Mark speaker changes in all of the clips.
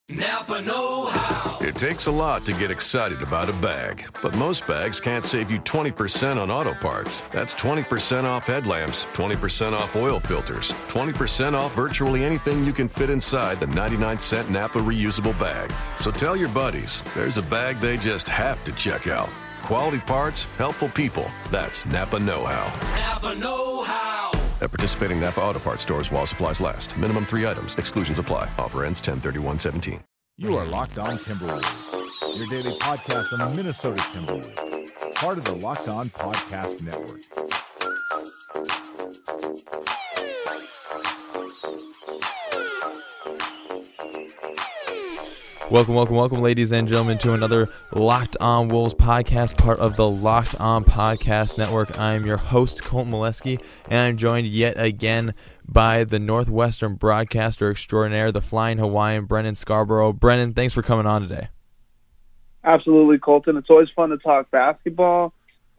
Speaker 1: Napa know-how.
Speaker 2: It takes a lot to get excited about a bag, but most bags can't save you 20% on auto parts. That's 20% off headlamps, 20% off oil filters, 20% off virtually anything you can fit inside the 99-cent Napa reusable bag. So tell your buddies, there's a bag they just have to check out. Quality parts, helpful people. That's Napa know-how.
Speaker 1: Napa know-how.
Speaker 2: At participating Napa Auto Parts stores while supplies last. Minimum 3 items. Exclusions apply. Offer ends 10/31/17.
Speaker 3: You are Locked On Timberwolves, your daily podcast on the Minnesota Timberwolves, part of the Locked On Podcast Network.
Speaker 4: Welcome, ladies and gentlemen, to another Locked On Wolves podcast, part of the Locked On Podcast Network. I am your host, Colton Molesky, and I'm joined yet again by the Northwestern broadcaster extraordinaire, the Flying Hawaiian, Brennan Scarborough. Brennan, thanks for coming on today.
Speaker 5: Absolutely, Colton. It's always fun to talk basketball,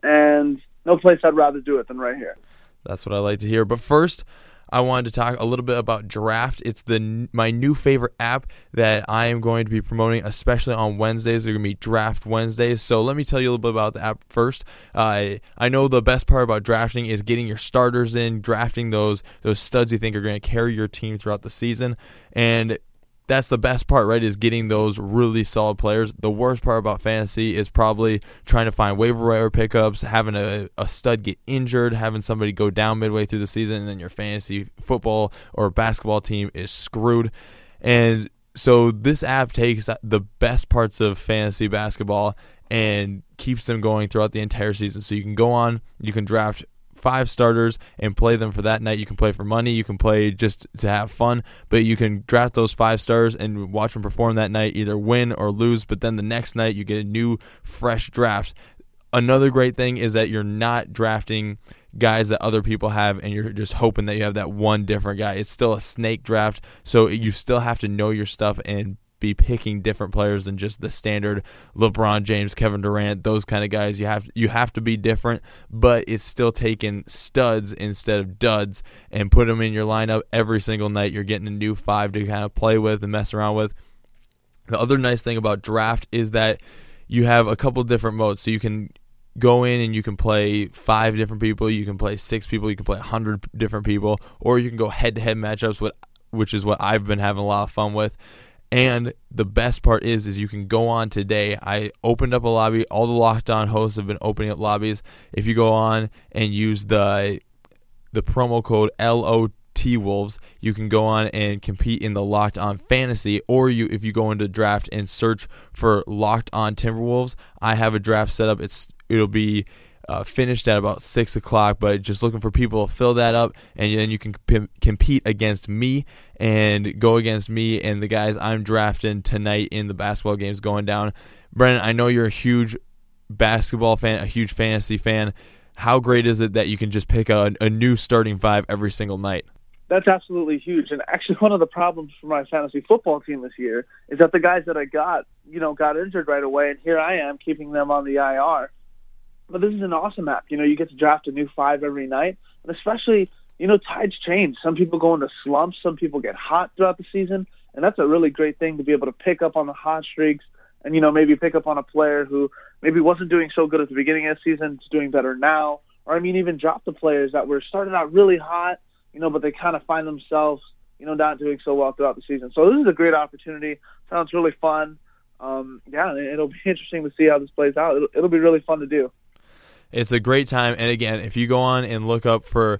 Speaker 5: and no place I'd rather do it than right here.
Speaker 4: That's what I like to hear. But first, I wanted to talk a little bit about Draft. It's my new favorite app that I am going to be promoting, especially on Wednesdays. They're going to be Draft Wednesdays. So let me tell you a little bit about the app first. I know the best part about drafting is getting your starters in, drafting those studs you think are going to carry your team throughout the season. And that's the best part, right, is getting those really solid players. The worst part about fantasy is probably trying to find waiver wire pickups, having a stud get injured, having somebody go down midway through the season, and then your fantasy football or basketball team is screwed. And so this app takes the best parts of fantasy basketball and keeps them going throughout the entire season. So you can go on, you can draft 5 starters and play them for that night. You can play for money, you can play just to have fun, but you can draft those 5 stars and watch them perform that night, either win or lose, but then the next night you get a new fresh draft. Another great thing is that you're not drafting guys that other people have and you're just hoping that you have that one different guy. It's still a snake draft, so you still have to know your stuff and be picking different players than just the standard LeBron James, Kevin Durant, those kind of guys. You have to be different, but it's still taking studs instead of duds and put them in your lineup every single night. You're getting a new 5 to kind of play with and mess around with. The other nice thing about Draft is that you have a couple different modes, so you can go in and you can play 5 different people, you can play 6 people, you can play 100 different people, or you can go head-to-head matchups, which is what I've been having a lot of fun with. And the best part is you can go on today. I opened up a lobby. All the Locked On hosts have been opening up lobbies. If you go on and use the promo code LOTWolves, you can go on and compete in the Locked On Fantasy. Or if you go into Draft and search for Locked On Timberwolves, I have a draft set up. It'll be finished at about 6 o'clock, but just looking for people to fill that up, and then you can compete against me and go against me and the guys I'm drafting tonight in the basketball games going down. Brennan, I know you're a huge basketball fan, a huge fantasy fan. How great is it that you can just pick a new starting 5 every single night?
Speaker 5: That's absolutely huge. And actually one of the problems for my fantasy football team this year is that the guys that I got injured right away, and here I am keeping them on the IR. But this is an awesome app. You get to draft a new 5 every night. And especially, tides change. Some people go into slumps. Some people get hot throughout the season. And that's a really great thing to be able to pick up on the hot streaks and, maybe pick up on a player who maybe wasn't doing so good at the beginning of the season, is doing better now. Or, even drop the players that were started out really hot, but they kind of find themselves, not doing so well throughout the season. So this is a great opportunity. Sounds really fun. It'll be interesting to see how this plays out. It'll be really fun to do.
Speaker 4: It's a great time, and again, if you go on and look out for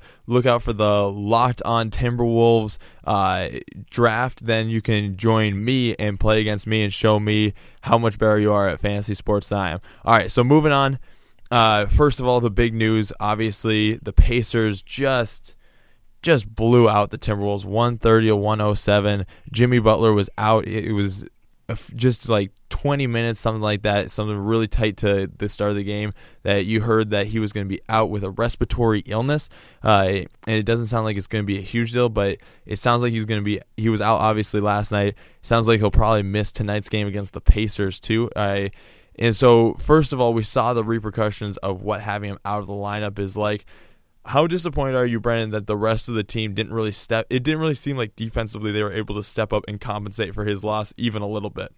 Speaker 4: the Locked On Timberwolves draft, then you can join me and play against me and show me how much better you are at fantasy sports than I am. All right, so moving on. First of all, the big news, obviously, the Pacers just blew out the Timberwolves, 130-107. Jimmy Butler was out. It was just like 20 minutes, something like that, something really tight to the start of the game, that you heard that he was going to be out with a respiratory illness. And it doesn't sound like it's going to be a huge deal, but it sounds like he was out obviously last night. Sounds like he'll probably miss tonight's game against the Pacers too. And so, first of all, we saw the repercussions of what having him out of the lineup is like. how disappointed are you, Brandon, that the rest of the team didn't really it didn't really seem like defensively they were able to step up and compensate for his loss even a little bit?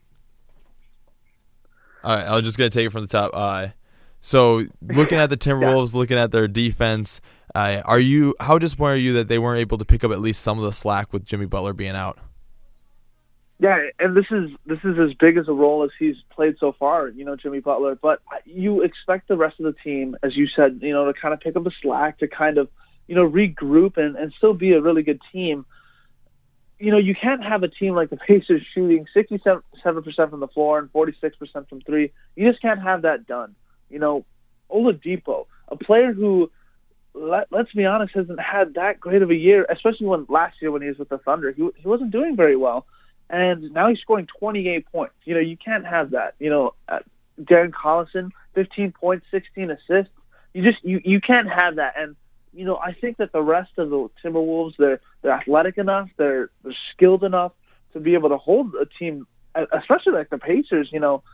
Speaker 4: All right, I'm just going to take it from the top. So looking at the Timberwolves, looking at their defense, how disappointed are you that they weren't able to pick up at least some of the slack with Jimmy Butler being out?
Speaker 5: Yeah, and this is as big as a role as he's played so far, Jimmy Butler. But you expect the rest of the team, as you said, to kind of pick up the slack, to kind of, regroup and still be a really good team. You can't have a team like the Pacers shooting 67% from the floor and 46% from three. You just can't have that done. Oladipo, a player who, let's be honest, hasn't had that great of a year, especially last year when he was with the Thunder. He wasn't doing very well. And now he's scoring 28 points. You can't have that. Darren Collison, 15 points, 16 assists. You can't have that. And, I think that the rest of the Timberwolves, they're athletic enough, they're skilled enough to be able to hold a team, especially like the Pacers.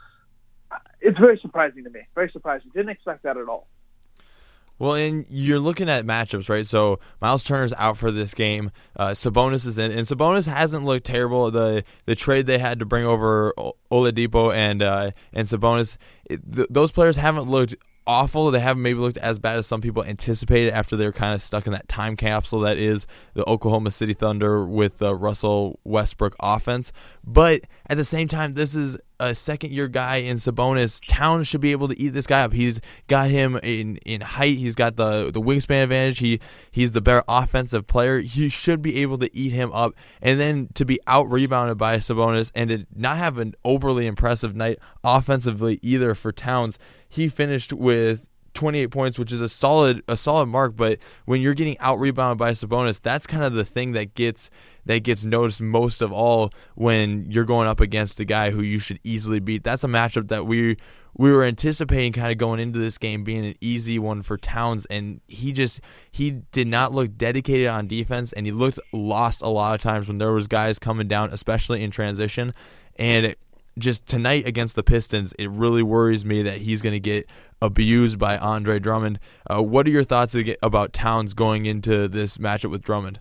Speaker 5: It's very surprising to me. Very surprising. Didn't expect that at all.
Speaker 4: Well, and you're looking at matchups, right? So Miles Turner's out for this game. Sabonis is in, and Sabonis hasn't looked terrible. The trade they had to bring over Oladipo and Sabonis, those players haven't looked awful. They haven't maybe looked as bad as some people anticipated after they're kind of stuck in that time capsule that is the Oklahoma City Thunder with the Russell Westbrook offense. But at the same time, this is a second-year guy in Sabonis. Towns should be able to eat this guy up. He's got him in height. He's got the wingspan advantage. He's the better offensive player. He should be able to eat him up. And then to be out-rebounded by Sabonis and to not have an overly impressive night offensively either for Towns. He finished with 28 points, which is a solid mark, but when you're getting out-rebounded by Sabonis, that's kind of the thing that gets noticed most of all when you're going up against a guy who you should easily beat. That's a matchup that we were anticipating kind of going into this game being an easy one for Towns, and he did not look dedicated on defense, and he looked lost a lot of times when there was guys coming down, especially in transition. And just tonight against the Pistons, it really worries me that he's going to get abused by Andre Drummond. What are your thoughts about Towns going into this matchup with Drummond?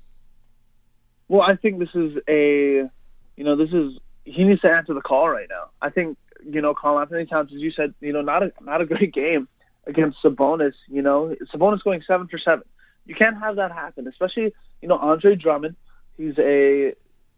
Speaker 5: Well, I think he needs to answer the call right now. I think, Karl Anthony Towns, as you said, not a great game against Sabonis. Sabonis going 7 for 7. You can't have that happen, especially, Andre Drummond. He's he's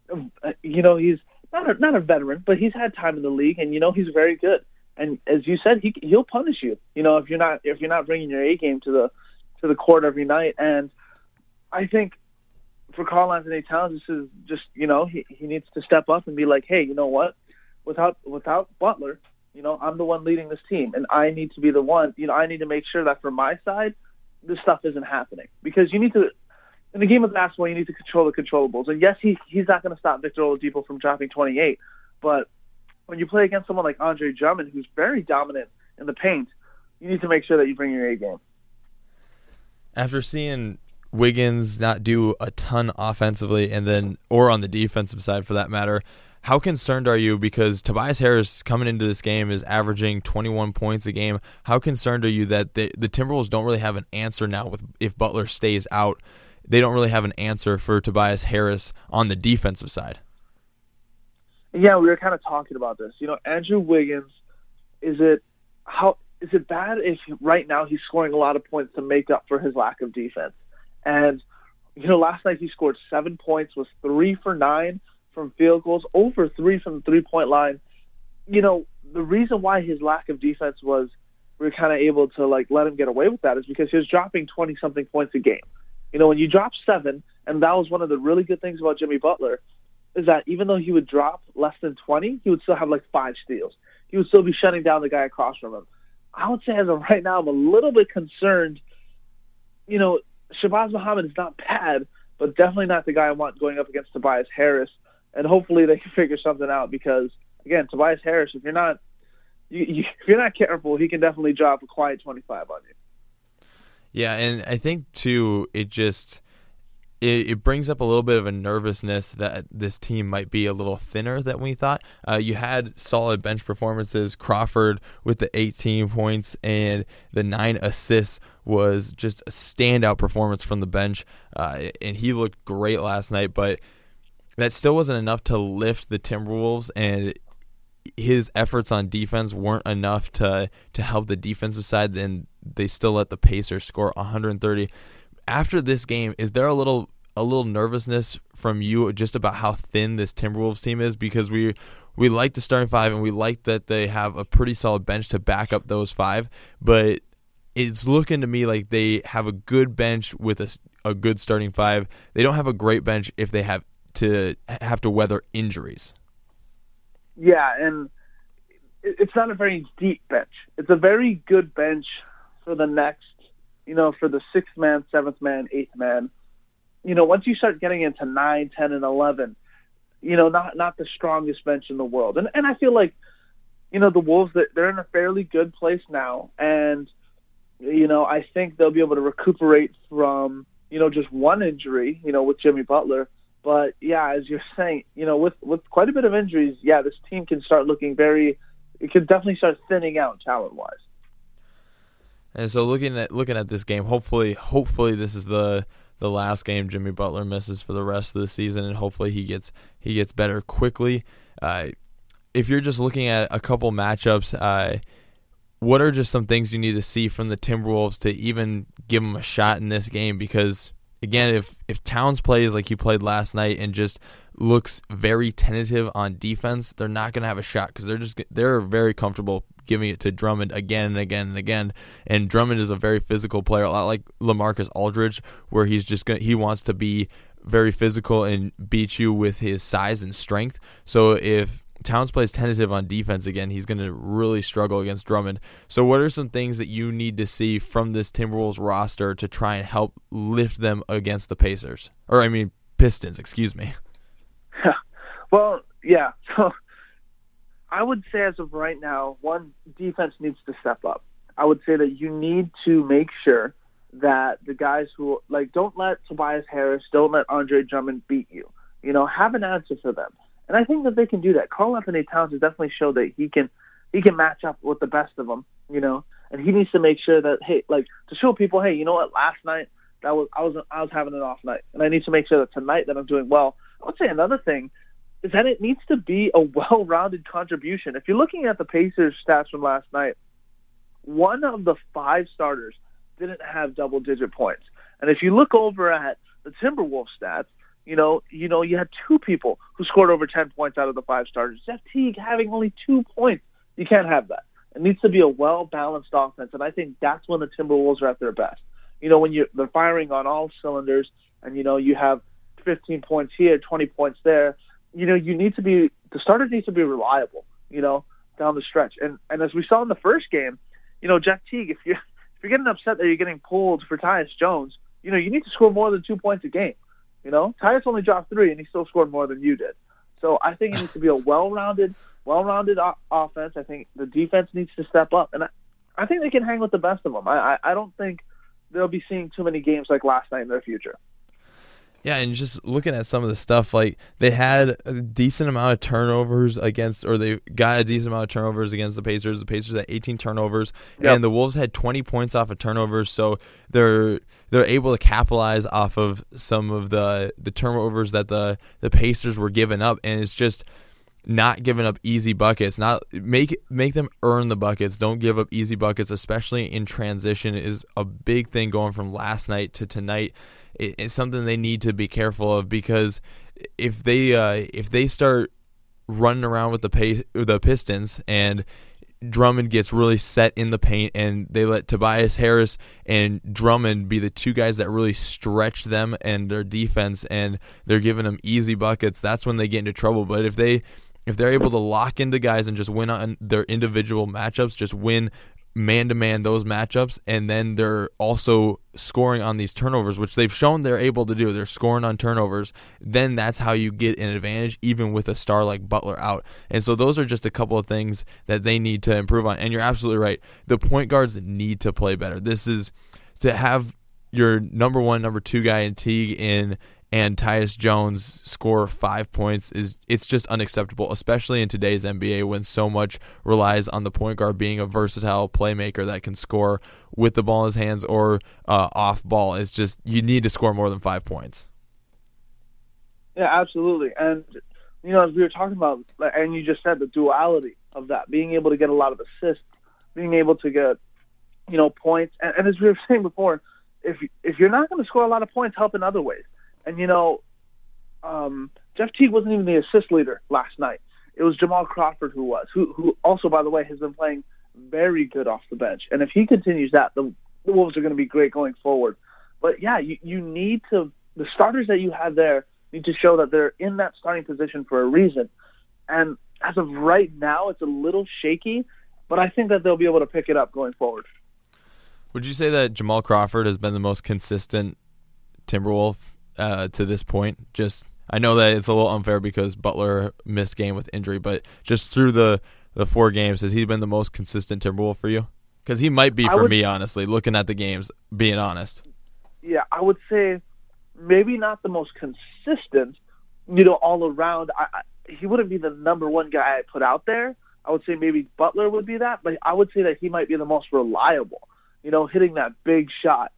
Speaker 5: not a veteran, but he's had time in the league, and he's very good. And as you said, he'll punish you. If you're not bringing your A game to the court every night. And I think for Karl Anthony Towns, this is just he needs to step up and be like, hey, you know what? Without Butler, I'm the one leading this team, and I need to be the one. I need to make sure that from my side, this stuff isn't happening, because you need to. In the game of basketball, you need to control the controllables. And yes, he's not going to stop Victor Oladipo from dropping 28. But when you play against someone like Andre Drummond, who's very dominant in the paint, you need to make sure that you bring your A game.
Speaker 4: After seeing Wiggins not do a ton offensively, or on the defensive side for that matter, how concerned are you? Because Tobias Harris coming into this game is averaging 21 points a game. How concerned are you that the Timberwolves don't really have an answer now if Butler stays out? They don't really have an answer for Tobias Harris on the defensive side.
Speaker 5: Yeah, we were kind of talking about this. Andrew Wiggins, is it bad if right now he's scoring a lot of points to make up for his lack of defense? And, last night he scored 7 points, was 3 for 9 from field goals, over 3 from the three-point line. The reason why his lack of defense was we were kind of able to let him get away with that is because he was dropping 20-something points a game. When you drop 7, and that was one of the really good things about Jimmy Butler, is that even though he would drop less than 20, he would still have 5 steals. He would still be shutting down the guy across from him. I would say as of right now, I'm a little bit concerned. Shabazz Muhammad is not bad, but definitely not the guy I want going up against Tobias Harris. And hopefully they can figure something out, because, again, Tobias Harris, if you're not careful, he can definitely drop a quiet 25 on you.
Speaker 4: Yeah, and I think, too, it brings up a little bit of a nervousness that this team might be a little thinner than we thought. You had solid bench performances. Crawford with the 18 points and the 9 assists was just a standout performance from the bench, and he looked great last night, but that still wasn't enough to lift the Timberwolves, and his efforts on defense weren't enough to help the defensive side, and they still let the Pacers score 130. After this game, is there a little nervousness from you just about how thin this Timberwolves team is? Because we like the starting five, and we like that they have a pretty solid bench to back up those five, but it's looking to me like they have a good bench with a good starting five. They don't have a great bench if they have to weather injuries.
Speaker 5: Yeah, and it's not a very deep bench. It's a very good bench for the next, for the 6th man, 7th man, 8th man. Once you start getting into 9, 10, and 11, not the strongest bench in the world. And I feel like, the Wolves, they're in a fairly good place now. And, I think they'll be able to recuperate from, just one injury, with Jimmy Butler. But, yeah, as you're saying, with quite a bit of injuries, yeah, this team can start looking it could definitely start thinning out talent-wise.
Speaker 4: And so looking at this game, hopefully this is the last game Jimmy Butler misses for the rest of the season, and hopefully he gets better quickly. If you're just looking at a couple matchups, what are just some things you need to see from the Timberwolves to even give them a shot in this game? Because again, if Towns plays like he played last night and just looks very tentative on defense, they're not going to have a shot because they're very comfortable giving it to Drummond again and again and again. And Drummond is a very physical player, a lot like LaMarcus Aldridge, where he wants to be very physical and beat you with his size and strength. So if Towns plays tentative on defense again, he's going to really struggle against Drummond. So what are some things that you need to see from this Timberwolves roster to try and help lift them against the Pistons, excuse me?
Speaker 5: Well, yeah. So I would say as of right now, one, defense needs to step up. I would say that you need to make sure that the guys who, don't let Tobias Harris, don't let Andre Drummond beat you. Have an answer for them. And I think that they can do that. Karl-Anthony Towns has definitely showed that he can match up with the best of them, and he needs to make sure that, hey, to show people, hey, you know what, last night I was having an off night, and I need to make sure that tonight that I'm doing well. I would say another thing is that it needs to be a well-rounded contribution. If you're looking at the Pacers stats from last night, one of the 5 starters didn't have double-digit points. And if you look over at the Timberwolves stats, you had 2 people who scored over 10 points out of the 5 starters. Jeff Teague having only 2 points. You can't have that. It needs to be a well-balanced offense, and I think that's when the Timberwolves are at their best. When they're firing on all cylinders, and you have 15 points here, 20 points there. The starters need to be reliable. Down the stretch, and as we saw in the first game, Jeff Teague, if you're getting upset that you're getting pulled for Tyus Jones, you need to score more than 2 points a game. Tyus only dropped 3, and he still scored more than you did. So I think it needs to be a well-rounded offense. I think the defense needs to step up, and I think they can hang with the best of them. I don't think they'll be seeing too many games like last night in their future.
Speaker 4: Yeah, and just looking at some of the stuff, they had a decent amount of turnovers they got a decent amount of turnovers against the Pacers. The Pacers had 18 turnovers, and the Wolves had 20 points off of turnovers, so they're able to capitalize off of some of the turnovers that the Pacers were giving up, and it's just not giving up easy buckets. Not make them earn the buckets. Don't give up easy buckets, especially in transition, is a big thing going from last night to tonight. It's something they need to be careful of, because if they start running around with the Pistons and Drummond gets really set in the paint and they let Tobias Harris and Drummond be the 2 guys that really stretch them and their defense, and they're giving them easy buckets, that's when they get into trouble. But if they're able to lock into guys and just win on their individual matchups, just win man-to-man those matchups, and then they're also scoring on these turnovers, which they've shown they're able to do. They're scoring on turnovers. Then that's how you get an advantage, even with a star like Butler out. And so those are just a couple of things that they need to improve on. And you're absolutely right. The point guards need to play better. This is to have your number one, number two guy in Teague and Tyus Jones score 5 points it's just unacceptable, especially in today's NBA when so much relies on the point guard being a versatile playmaker that can score with the ball in his hands or off ball. It's just you need to score more than 5 points.
Speaker 5: Yeah, absolutely. And, as we were talking about, and you just said the duality of that, being able to get a lot of assists, being able to get, points. And as we were saying before, if you're not going to score a lot of points, help in other ways. And, Jeff Teague wasn't even the assist leader last night. It was Jamal Crawford who was, who also, by the way, has been playing very good off the bench. And if he continues that, the Wolves are going to be great going forward. But, yeah, you need to – the starters that you have there need to show that they're in that starting position for a reason. And as of right now, it's a little shaky, but I think that they'll be able to pick it up going forward.
Speaker 4: Would you say that Jamal Crawford has been the most consistent Timberwolf to this point? I know that it's a little unfair because Butler missed game with injury, but just through the 4 games, has he been the most consistent Timberwolf for you? Because he might be for me, honestly, looking at the games, being honest.
Speaker 5: Yeah, I would say maybe not the most consistent, all around. He wouldn't be the number one guy I put out there. I would say maybe Butler would be that, but I would say that he might be the most reliable, hitting that big shot,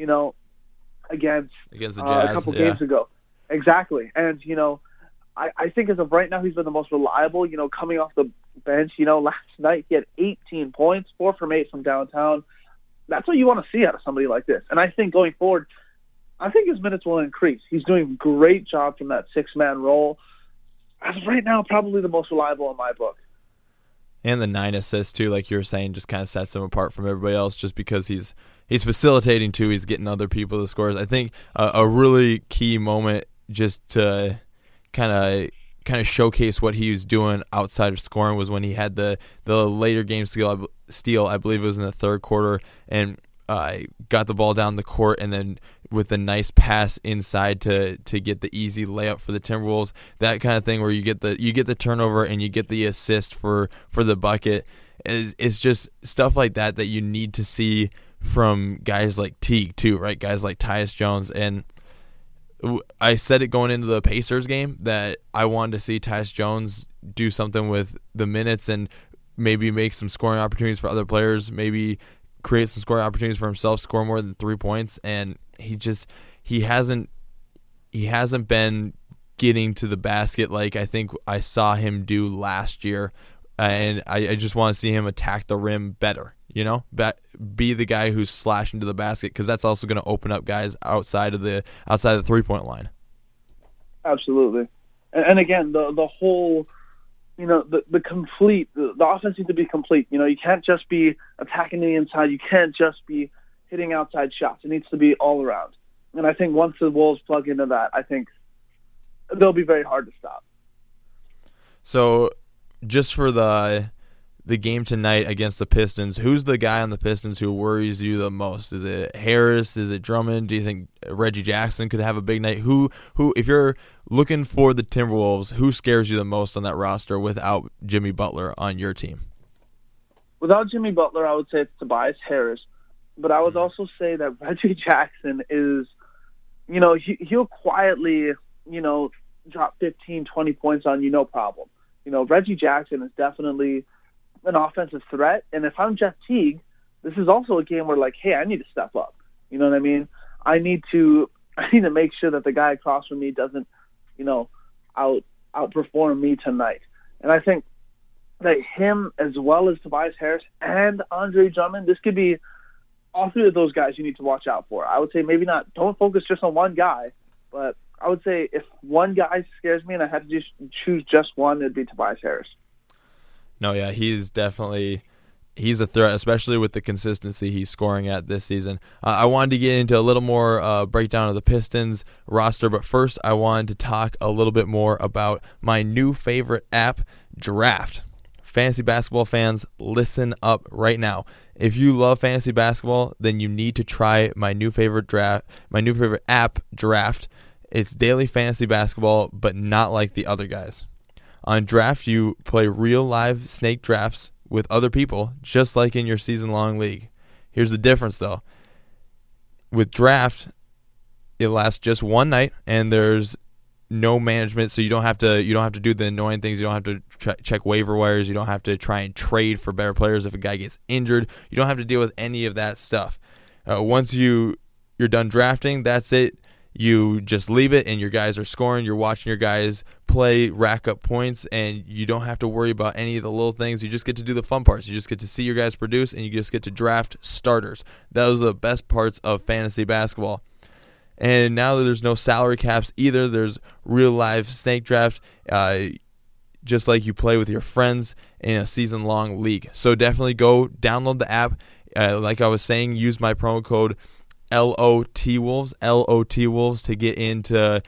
Speaker 5: against
Speaker 4: the Jazz,
Speaker 5: a couple games ago. Exactly. And, I think as of right now, he's been the most reliable, coming off the bench. Last night he had 18 points, 4 from 8 from downtown. That's what you want to see out of somebody like this. And I think going forward, I think his minutes will increase. He's doing a great job from that 6-man role. As of right now, probably the most reliable in my book.
Speaker 4: And the 9 assists, too, like you were saying, just kind of sets him apart from everybody else just because he's facilitating, too. He's getting other people to scores. I think a really key moment just to kind of showcase what he was doing outside of scoring was when he had the later game steal, I believe it was in the third quarter, and got the ball down the court and then with a nice pass inside to get the easy layup for the Timberwolves. That kind of thing where you get the turnover and you get the assist for the bucket. It's just stuff like that you need to see from guys like Teague too, right? Guys like Tyus Jones. And I said it going into the Pacers game that I wanted to see Tyus Jones do something with the minutes and maybe make some scoring opportunities for other players, maybe create some scoring opportunities for himself, score more than 3 points, and he hasn't been getting to the basket like I think I saw him do last year, and I just want to see him attack the rim better, be the guy who's slashing to the basket, because that's also going to open up guys outside of the 3-point line.
Speaker 5: Absolutely, and again the whole. The offense needs to be complete. You can't just be attacking the inside. You can't just be hitting outside shots. It needs to be all around. And I think once the Wolves plug into that, I think they'll be very hard to stop.
Speaker 4: So just for the game tonight against the Pistons, who's the guy on the Pistons who worries you the most? Is it Harris? Is it Drummond? Do you think Reggie Jackson could have a big night? Who if you're looking for the Timberwolves, who scares you the most on that roster without Jimmy Butler on your team?
Speaker 5: Without Jimmy Butler, I would say it's Tobias Harris. But I would also say that Reggie Jackson is, he'll quietly, drop 15, 20 points on you, no problem. Reggie Jackson is definitely an offensive threat. And if I'm Jeff Teague, this is also a game where, hey, I need to step up. You know what I mean? I need to make sure that the guy across from me doesn't, outperform me tonight. And I think that him as well as Tobias Harris and Andre Drummond, this could be all 3 of those guys you need to watch out for. I would say maybe don't focus just on one guy, but I would say if one guy scares me and I had to just choose just one, it'd be Tobias Harris.
Speaker 4: No, yeah, he's a threat, especially with the consistency he's scoring at this season. I wanted to get into a little more breakdown of the Pistons roster, but first I wanted to talk a little bit more about my new favorite app, Draft. Fantasy basketball fans, listen up right now. If you love fantasy basketball, then you need to try my new favorite app, Draft. It's daily fantasy basketball, but not like the other guys. On Draft, you play real live snake drafts with other people, just like in your season-long league. Here's the difference, though. with draft, it lasts just one night, and there's no management, so you don't have to do the annoying things. You don't have to check waiver wires. You don't have to try and trade for better players if a guy gets injured. You don't have to deal with any of that stuff. Once you're done drafting, that's it. You just leave it, and your guys are scoring. You're watching your guys play, rack up points, and you don't have to worry about any of the little things. You just get to do the fun parts. You just get to see your guys produce, and you just get to draft starters. Those are the best parts of fantasy basketball. And now that there's no salary caps either, there's real live snake draft, just like you play with your friends in a season-long league. So definitely go download the app. Like I was saying, use my promo code LOTWolves, LOTWolves, to get into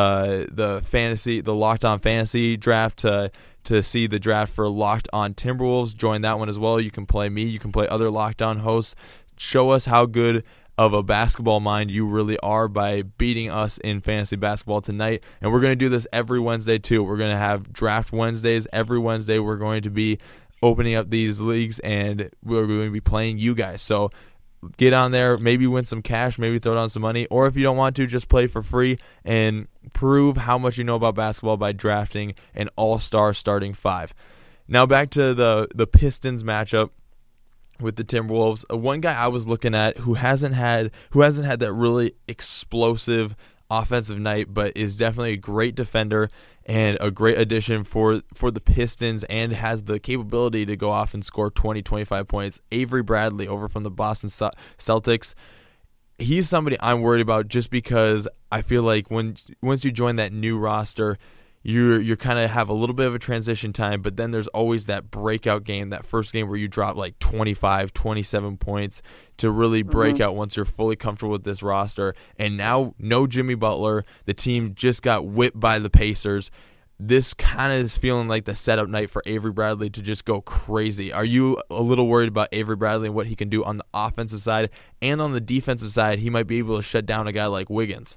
Speaker 4: the Locked On Fantasy draft, to see the draft for Locked On Timberwolves. Join that one as well. You can play me. You can play other Locked On hosts. Show us how good of a basketball mind you really are by beating us in fantasy basketball tonight. And we're going to do this every Wednesday too. We're going to have draft Wednesdays. Every Wednesday we're going to be opening up these leagues, and we're going to be playing you guys. So get on there, maybe win some cash, maybe throw down some money, or if you don't want to, just play for free and prove how much you know about basketball by drafting an all-star starting five. Now back to the Pistons matchup with the Timberwolves. One guy I was looking at who hasn't had that really explosive offensive night, but is definitely a great defender and a great addition for the Pistons, and has the capability to go off and score 20, 25 points. Avery Bradley over from the Boston Celtics. He's somebody I'm worried about, just because I feel like once you join that new roster, you're kind of have a little bit of a transition time, but then there's always that breakout game, that first game where you drop like 25, 27 points to really break out once you're fully comfortable with this roster. And now, no Jimmy Butler. The team just got whipped by the Pacers. This kind of is feeling like the setup night for Avery Bradley to just go crazy. Are you a little worried about Avery Bradley and what he can do on the offensive side? And on the defensive side, he might be able to shut down a guy like Wiggins.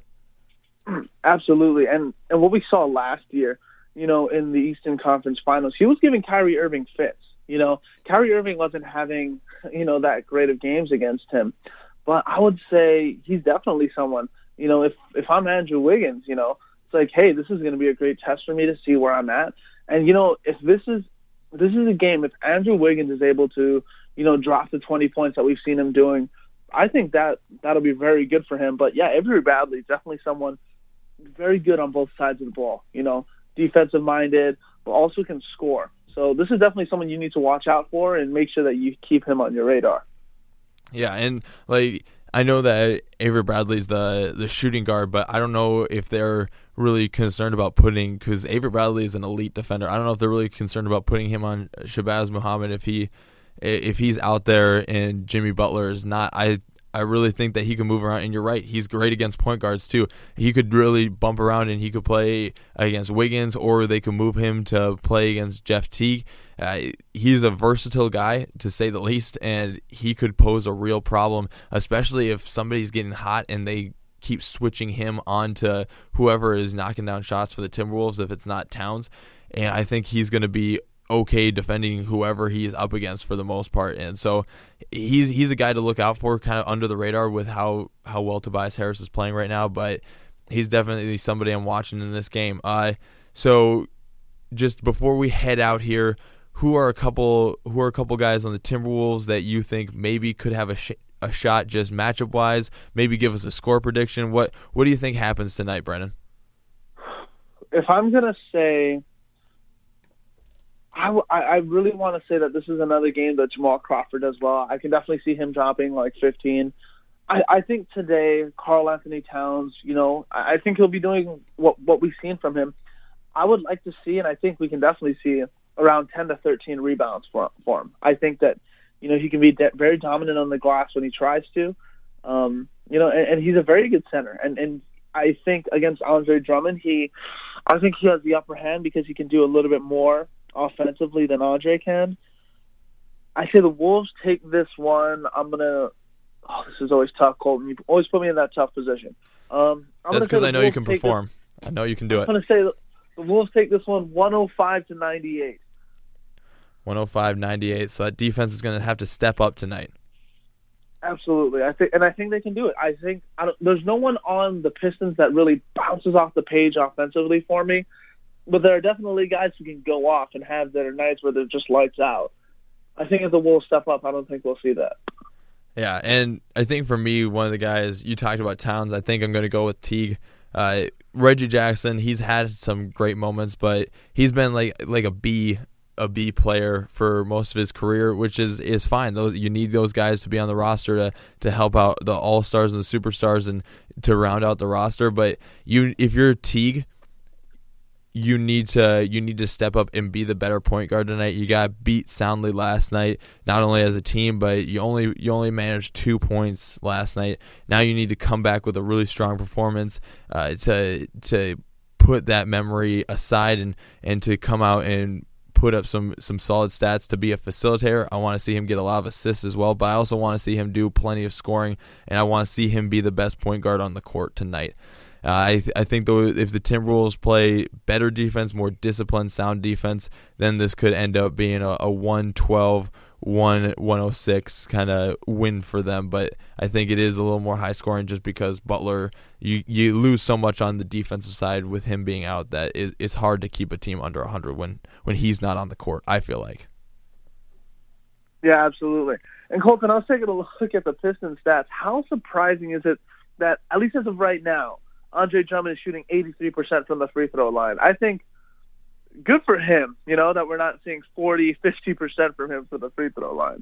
Speaker 5: Absolutely. And what we saw last year, in the Eastern Conference Finals, he was giving Kyrie Irving fits. Kyrie Irving wasn't having, that great of games against him. But I would say he's definitely someone, if I'm Andrew Wiggins, it's like, hey, this is going to be a great test for me to see where I'm at. And, if this is a game, if Andrew Wiggins is able to, drop the 20 points that we've seen him doing, I think that'll be very good for him. But, yeah, Avery Bradley is definitely someone very good on both sides of the ball, defensive-minded, but also can score. So this is definitely someone you need to watch out for and make sure that you keep him on your radar.
Speaker 4: Yeah, and, I know that Avery Bradley's the shooting guard, but I don't know if they're really concerned about because Avery Bradley is an elite defender. I don't know if they're really concerned about putting him on Shabazz Muhammad if he's out there and Jimmy Butler is not. I really think that he can move around, and you're right. He's great against point guards, too. He could really bump around, and he could play against Wiggins, or they could move him to play against Jeff Teague. He's a versatile guy, to say the least, and he could pose a real problem, especially if somebody's getting hot and they keep switching him on to whoever is knocking down shots for the Timberwolves, if it's not Towns. And I think he's going to be okay defending whoever he's up against for the most part, and so he's a guy to look out for, kind of under the radar with how well Tobias Harris is playing right now, but he's definitely somebody I'm watching in this game. So just before we head out here, who are a couple guys on the Timberwolves that you think maybe could have a shot just matchup wise? Maybe give us a score prediction. What do you think happens tonight, Brennan?
Speaker 5: If I'm gonna say, I really want to say that this is another game that Jamal Crawford does well. I can definitely see him dropping like 15. I think today, Karl Anthony Towns, I think he'll be doing what we've seen from him. I would like to see, and I think we can definitely see, around 10 to 13 rebounds for him. I think that, he can be very dominant on the glass when he tries to, and he's a very good center. And I think against Andre Drummond, I think he has the upper hand because he can do a little bit more offensively than Andre can. I say the Wolves take this one. This is always tough, Colton. You always put me in that tough position.
Speaker 4: That's because I know you can perform. I know you can do it.
Speaker 5: I'm going to say the Wolves take this one 105-98.
Speaker 4: 105-98. So that defense is going to have to step up tonight.
Speaker 5: Absolutely. I think they can do it. There's no one on the Pistons that really bounces off the page offensively for me, but there are definitely guys who can go off and have their nights where they're just lights out. I think if the Wolves step up, I don't think we'll see that.
Speaker 4: Yeah, and I think for me, one of the guys, you talked about Towns, I think I'm going to go with Teague. Reggie Jackson, he's had some great moments, but he's been like a B player for most of his career, which is fine. You need those guys to be on the roster to help out the all-stars and the superstars and to round out the roster. But if you're Teague, you need to step up and be the better point guard tonight. You got beat soundly last night, not only as a team, but you only managed 2 points last night. Now you need to come back with a really strong performance to put that memory aside and to come out and put up some solid stats to be a facilitator. I want to see him get a lot of assists as well, but I also want to see him do plenty of scoring, and I want to see him be the best point guard on the court tonight. I think, though, if the Timberwolves play better defense, more disciplined, sound defense, then this could end up being a 112, 106 kind of win for them. But I think it is a little more high scoring just because Butler, you lose so much on the defensive side with him being out that it's hard to keep a team under 100 when he's not on the court, I feel like.
Speaker 5: Yeah, absolutely. And Colton, I was taking a look at the Pistons stats. How surprising is it that, at least as of right now, Andre Drummond is shooting 83% from the free throw line? I think good for him, that we're not seeing 40, 50% from him for the free throw line.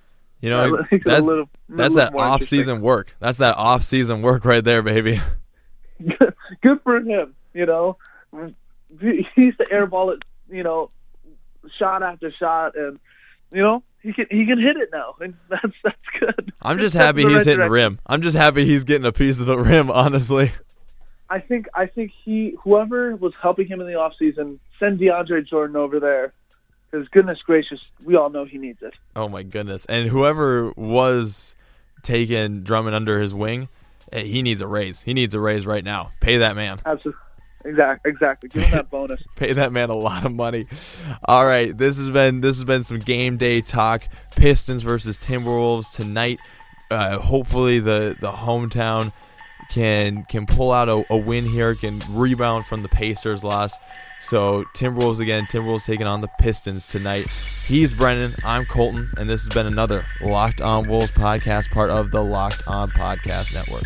Speaker 4: That's that off-season work. That's that off-season work right there, baby.
Speaker 5: Good for him, He used to airball it, shot after shot, and, he can hit it now, and that's good.
Speaker 4: I'm just happy he's hitting the rim. I'm just happy he's getting a piece of the rim, honestly.
Speaker 5: I think whoever was helping him in the offseason, send DeAndre Jordan over there, because goodness gracious, we all know he needs it.
Speaker 4: Oh my goodness. And whoever was taking Drummond under his wing, he needs a raise. He needs a raise right now. Pay that man.
Speaker 5: Absolutely. Exactly. Give him that bonus.
Speaker 4: Pay that man a lot of money. All right, this has been some game day talk. Pistons versus Timberwolves tonight. Hopefully the hometown can pull out a win here, can rebound from the Pacers loss. So Timberwolves taking on the Pistons tonight. He's Brennan, I'm Colton, and this has been another Locked On Wolves podcast, part of the Locked On Podcast Network.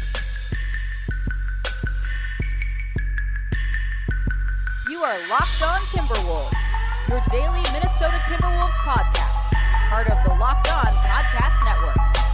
Speaker 6: You are Locked On Timberwolves, your daily Minnesota Timberwolves podcast, part of the Locked On Podcast Network.